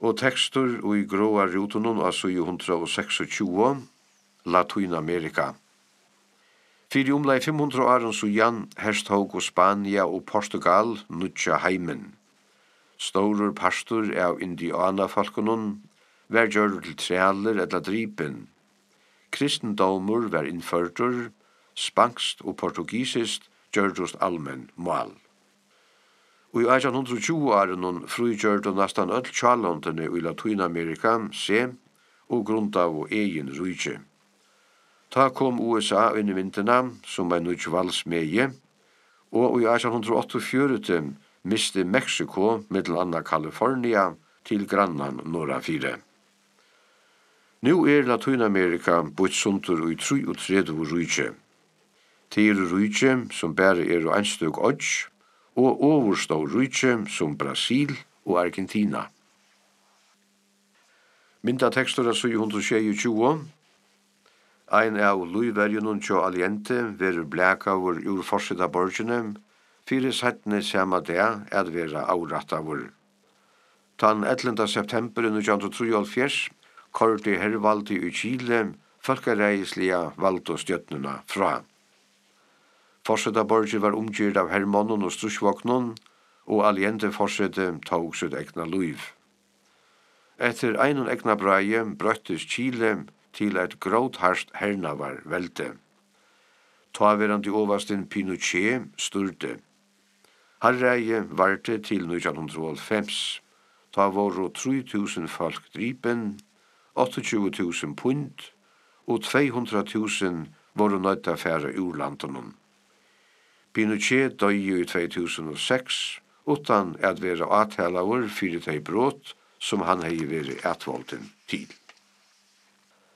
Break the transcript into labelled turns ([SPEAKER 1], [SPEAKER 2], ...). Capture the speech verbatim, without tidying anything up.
[SPEAKER 1] Og tekstur og i gråa rutunon av syv hundre og tjueseks, Latinamerika. Fyrir umlai fem hundre åren sujan herst hog og Spania og Portugal nutja heimen. Storur pastor av indianafolkunon var gjør til trealer eller dripen. Kristendomur var innførtur, spanskt og portugisist gjørdust allmenn mål. Og i eittjan tjúgu-årenon frugjørdu nastan öll tjallondene i Latinamerika se og grundav og egin rujtje. Ta kom U S A inn i vinterna som ein nutj valsmeie, og i eittjan áttaogfjøruti miste Mexico middel anna California til grannan norra fire. Nu er Latinamerika bort suntur i treogtredve rujtje. Til rujtje som bare er og einstøk odds, og overstå rujtje som Brasil og Argentina. Mynda tekstur av syv hundre tjúgu. Ein av luiverjunon tjå Allende verur blækavur ur forsida borgene, fyrir settne sama dag at vera avrattavur. Tann ellevte september nítjan trýoghálvfjerðs korti hervaldi i Chile folkareisliga valdu stjøtnuna fra. Forsida borgir var umgyrd av hermonon og strusvoknon, og Allende forsete tog sitt egna luiv. Etter einon egna breie brøttes Chile til et gråtharst hernavar velte. Taverandi oversten Pinochet styrte. Harreie varte til nítjan hálvfems. Ta voru tre tusen folk dripen, tjueåtte tusen pund, og to hundre tusen voru nøyta færa ur landonon. Pinochet døy i to tusen og seks, utan at vera athelauer fyrir tei brot som han hei veri atvolden til.